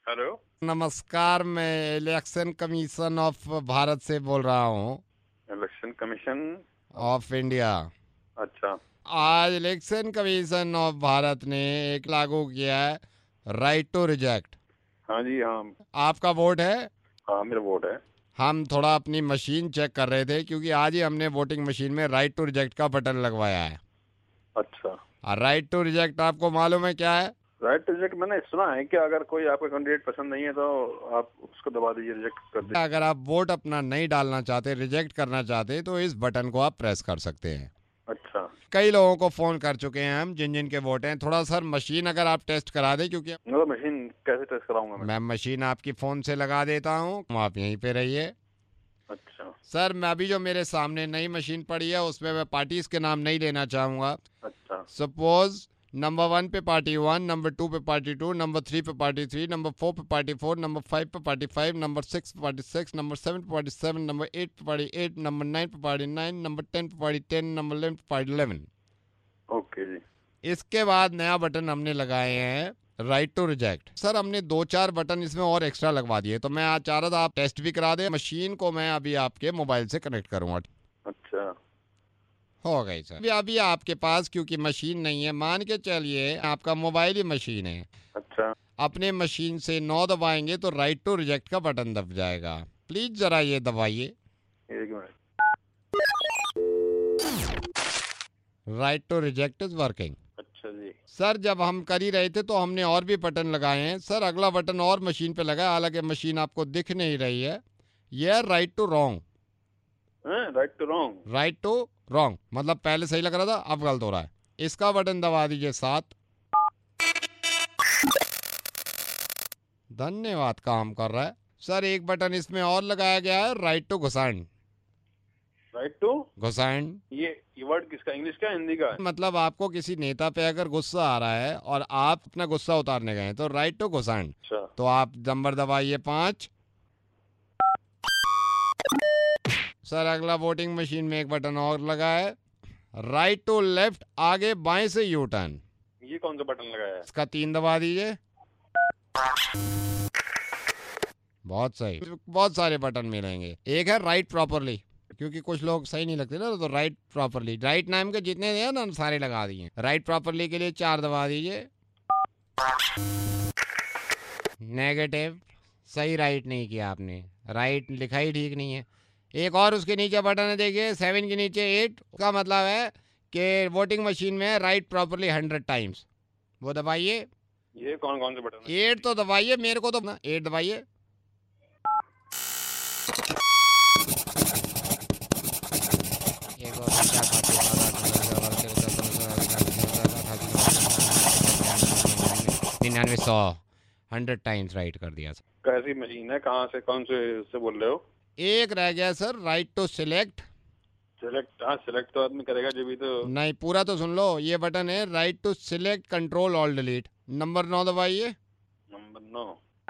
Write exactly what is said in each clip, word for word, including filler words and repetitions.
Hello, नमस्कार, मैं election commission of Bharat से बोल रहा हूँ, इलेक्शन कमीशन ऑफ इंडिया। अच्छा। आज इलेक्शन कमीशन ऑफ भारत ने एक लागू किया है, राइट टू रिजेक्ट। हाँ जी, हाँ। आपका वोट है? हाँ, मेरा वोट है। हम थोड़ा अपनी मशीन चेक कर रहे थे क्योंकि आज ही हमने वोटिंग मशीन में राइट टू रिजेक्ट का बटन लगवाया है। अच्छा, और राइट टू रिजेक्ट आपको मालूम है क्या है? राइट टू रिजेक्ट मैंने सुना है कि अगर कोई आपका कैंडिडेट पसंद नहीं है तो आप उसको दबा दीजिए, रिजेक्ट कर दीजिए। अगर आप वोट अपना नहीं डालना चाहते, रिजेक्ट करना चाहते, तो इस बटन को आप प्रेस कर सकते हैं। अच्छा, कई लोगों को फोन कर चुके हैं हम, जिन जिन के वोट हैं। थोड़ा सर मशीन अगर आप टेस्ट करा दें, क्योंकि मतलब मशीन कैसे टेस्ट कराऊंगा मैं? मैं मशीन आपकी फोन से लगा देता हूँ, आप यहीं पे रहिए। अच्छा, सर, मैं अभी जो मेरे सामने नई मशीन पड़ी है उसमें मैं पार्टीज के नाम नहीं लेना चाहूंगा। अच्छा, सपोज नंबर वन पे पार्टी वन, नंबर टू पे पार्टी टू, नंबर थ्री पे पार्टी थ्री, नंबर फोर पे पार्टी फोर, नंबर फाइव पे पार्टी फाइव, नंबर सिक्स पे पार्टी सिक्स, नंबर सेवन पे पार्टी सेवन, नंबर एट पे party eight, number nine पे party nine, number ten पे party ten, number eleven पे party eleven. Okay जी। इसके बाद नया बटन हमने लगाए हैं राइट टू रिजेक्ट। सर, हमने दो चार बटन इसमें और एक्स्ट्रा लगवा दिए, तो मैं आज चाह रहा था आप टेस्ट भी करा दें। मशीन को मैं अभी आपके मोबाइल से कनेक्ट करूंगा। अच्छा, हो गई सर। अभी अभी आपके पास क्योंकि मशीन नहीं है, मान के चलिए आपका मोबाइल ही मशीन है। अच्छा, अपने मशीन से नौ दबाएंगे तो राइट टू रिजेक्ट का बटन दब जाएगा। प्लीज जरा ये दबाइए। एक minute. Right to reject is working. अच्छा जी। सर, जब हम कर ही रहे थे तो हमने और भी बटन लगाए हैं। सर, अगला बटन और मशीन पे लगा है, हालांकि मशीन आपको दिख नहीं रही है। यह right to wrong. Right to wrong. Right to wrong मतलब पहले सही लग रहा था, अब गलत हो रहा है। इसका बटन दबा दीजिए सात। धन्यवाद, काम कर रहा है। सर, एक बटन इसमें और लगाया गया है, राइट टू घुसाएं। राइट टू घुसाएं ये ये वर्ड किसका, इंग्लिश का, हिंदी का? मतलब आपको किसी नेता पे अगर गुस्सा आ रहा है और आप अपना गुस्सा उतारने गए तो राइट टू घुसाएं। अच्छा, तो आप नंबर दबाइए पाँच। सर, अगला वोटिंग मशीन में एक बटन और लगा है, राइट टू लेफ्ट, आगे बाएं से यू टर्न। ये कौन सा बटन लगाया है? इसका तीन दबा दीजिए। बहुत सही। बहुत सारे बटन मिलेंगे। एक है राइट प्रॉपरली, क्योंकि कुछ लोग सही नहीं लगते ना, तो राइट प्रॉपरली, राइट नाम के जितने हैं ना सारे लगा दिए। राइट प्रॉपरली के लिए चार दबा दीजिए। नेगेटिव, सही राइट नहीं किया आपने, राइट लिखा ही ठीक नहीं है। एक और उसके नीचे बटन है, देखिए सेवन के नीचे एट, का मतलब है कि वोटिंग मशीन में राइट प्रॉपरली हंड्रेड टाइम्स, वो दबाइए। ये कौन कौन से बटन है? एट तो दबाइए, मेरे को तो ना एट दबाइए। निन्यानवे सौ हंड्रेड टाइम्स राइट कर दिया सर। कैसी मशीन है, कहाँ से, कौन से से बोल रहे हो? एक रह गया sir, right to select. Select? हाँ, सिलेक्ट तो आदमी करेगा जब भी तो। नहीं, पूरा तो सुन लो। ये बटन है right to select control all delete. Number नौ दबाइए। नंबर नौ।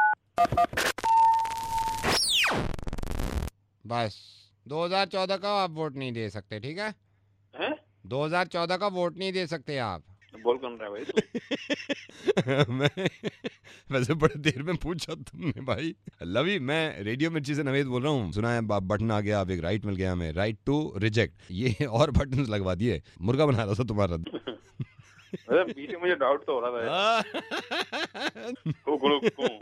बस, दो हज़ार चौदह का आप वोट नहीं दे सकते, ठीक है? हैं? दो हज़ार चौदह का वोट नहीं दे सकते आप। बोल कौन रहा है भाई तू? मैं वैसे बड़े देर में पूछा तुमने भाई। लवी, मैं रेडियो मिर्ची से नवेद बोल रहा हूँ। सुना है बटन आ गया, अब एक राइट मिल गया हमें, राइट टू रिजेक्ट। ये और बटन लगवा दिए। मुर्गा बना रहा था तुम्हारा। अरे पीछे मुझे डाउट तो हो रहा था।